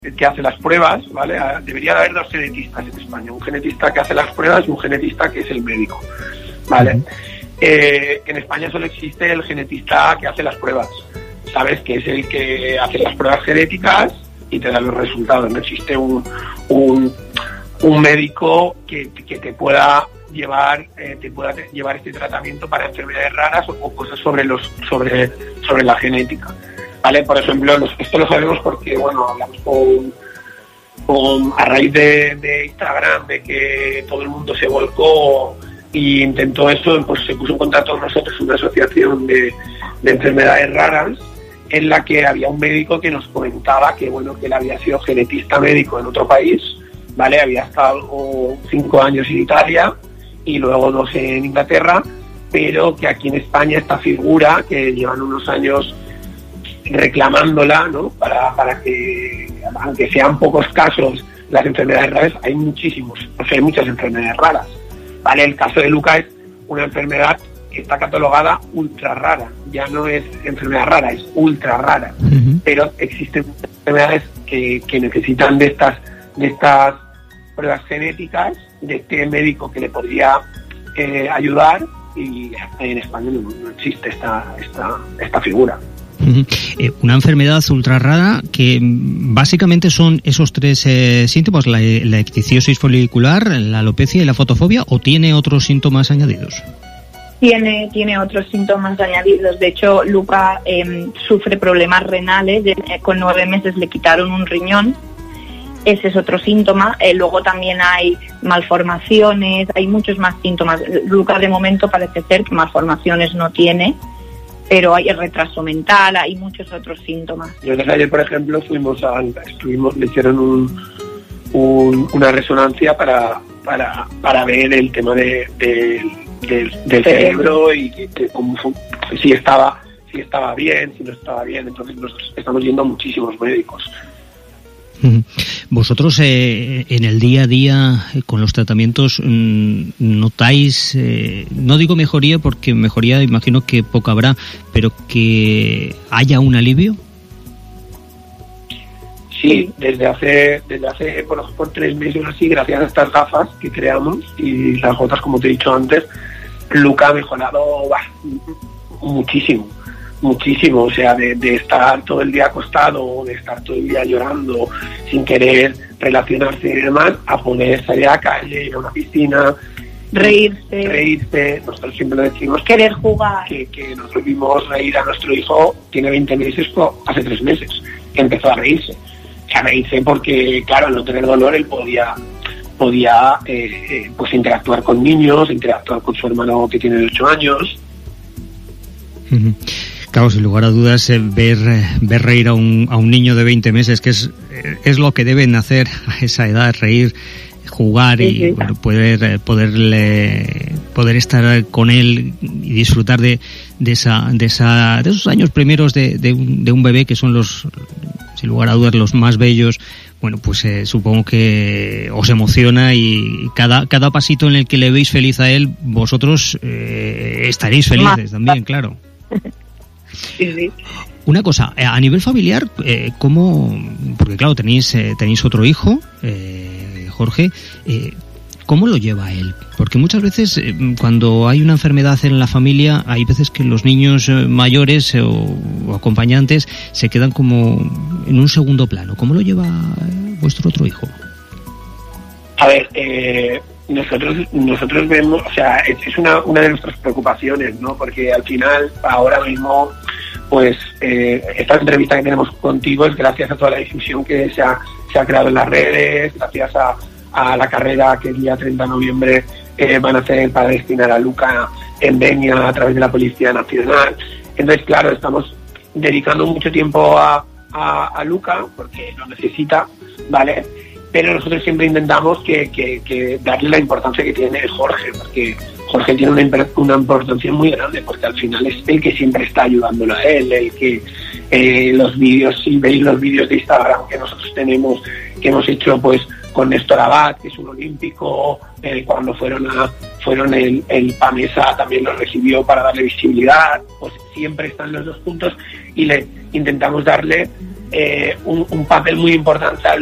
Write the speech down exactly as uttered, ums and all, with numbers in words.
que hace las pruebas, ¿vale? Debería haber dos genetistas en España, un genetista que hace las pruebas y un genetista que es el médico, ¿vale? Uh-huh. Eh, en España solo existe el genetista que hace las pruebas, ¿sabes? Que es el que hace las pruebas genéticas y te da los resultados. No existe un un, un médico que, que te pueda llevar eh, te pueda llevar este tratamiento para enfermedades raras o, o cosas sobre los sobre sobre la genética, ¿vale? Por ejemplo, los, esto lo sabemos porque, bueno, hablamos con, con a raíz de, de Instagram, de que todo el mundo se volcó y intentó esto, pues se puso en contacto con nosotros una asociación de, de enfermedades raras, en la que había un médico que nos comentaba que, bueno, que él había sido genetista médico en otro país, ¿vale? Había estado cinco años en Italia y luego dos en Inglaterra, pero que aquí en España esta figura, que llevan unos años reclamándola, ¿no? Para, para que, aunque sean pocos casos las enfermedades raras, hay muchísimos, o sea, hay muchas enfermedades raras, ¿vale? El caso de Luca es una enfermedad que está catalogada ultra rara, ya no es enfermedad rara, es ultra rara, uh-huh. Pero existen enfermedades que, que necesitan de estas, de estas pruebas genéticas, de este médico que le podría eh, ayudar, y en España no, no existe esta, esta, esta figura. Uh-huh. Eh, una enfermedad ultra rara que básicamente son esos tres eh, síntomas, la, la icticiosis folicular, la alopecia y la fotofobia, ¿o tiene otros síntomas añadidos? Tiene, tiene otros síntomas añadidos. De hecho, Luca eh, sufre problemas renales. De, eh, con nueve meses le quitaron un riñón. Ese es otro síntoma. Eh, luego también hay malformaciones, hay muchos más síntomas. Luca de momento parece ser que malformaciones no tiene, pero hay retraso mental, hay muchos otros síntomas. Nosotros ayer, por ejemplo, fuimos a, estuvimos, le hicieron un, un, una resonancia para, para, para ver el tema de, de, de, del cerebro y de cómo, si estaba, si estaba bien, si no estaba bien. Entonces nos estamos yendo a muchísimos médicos. Vosotros eh, en el día a día eh, con los tratamientos mmm, notáis, eh, no digo mejoría porque mejoría imagino que poca habrá, pero que haya un alivio. Sí, desde hace desde hace por, por tres meses así, gracias a estas gafas que creamos y las gotas, como te he dicho antes, Luca ha mejorado bah, muchísimo. Muchísimo, o sea, de, de estar todo el día acostado, de estar todo el día llorando, sin querer relacionarse y demás, a poder salir a la calle, ir a una piscina, reírse, reírse. Nosotros siempre lo decimos, querer jugar, que, que nosotros vimos reír a nuestro hijo, tiene veinte meses, hace tres meses, que empezó a reírse. O sea, reírse porque, claro, al no tener dolor, él podía podía eh, eh, pues interactuar con niños, interactuar con su hermano que tiene ocho años. Uh-huh. Claro, sin lugar a dudas, eh, ver ver reír a un a un niño de veinte meses, que es es lo que deben hacer a esa edad, reír, jugar y sí, sí. Bueno, poder poderle poder estar con él y disfrutar de de esa de esa de esos años primeros de de un, de un bebé, que son los, sin lugar a dudas, los más bellos. Bueno, pues eh, supongo que os emociona y cada cada pasito en el que le veis feliz a él, vosotros eh, estaréis felices también, claro. Sí, sí. Una cosa, a nivel familiar, eh, ¿cómo? Porque claro, tenéis eh, tenéis otro hijo, eh, Jorge, eh, ¿cómo lo lleva él? Porque muchas veces eh, cuando hay una enfermedad en la familia, hay veces que los niños eh, mayores eh, o, o acompañantes se quedan como en un segundo plano. ¿Cómo lo lleva vuestro otro hijo? A ver, eh, nosotros nosotros vemos, o sea, es, es una una de nuestras preocupaciones, ¿no? Porque al final, ahora mismo, pues eh, esta entrevista que tenemos contigo es gracias a toda la difusión que se ha, se ha creado en las redes, gracias a, a la carrera que el día treinta de noviembre eh, van a hacer para destinar a Luca en Denia a través de la Policía Nacional. Entonces, claro, estamos dedicando mucho tiempo a, a, a Luca porque lo necesita, ¿vale? Pero nosotros siempre intentamos que, que, que darle la importancia que tiene Jorge, porque Jorge tiene una, una importancia muy grande, porque al final es el que siempre está ayudándolo a él, el que eh, los vídeos, si veis los vídeos de Instagram que nosotros tenemos, que hemos hecho pues con Néstor Abad, que es un olímpico, eh, cuando fueron a fueron el, el PAMESA también lo recibió para darle visibilidad, pues siempre están los dos puntos y le intentamos darle eh, un, un papel muy importante al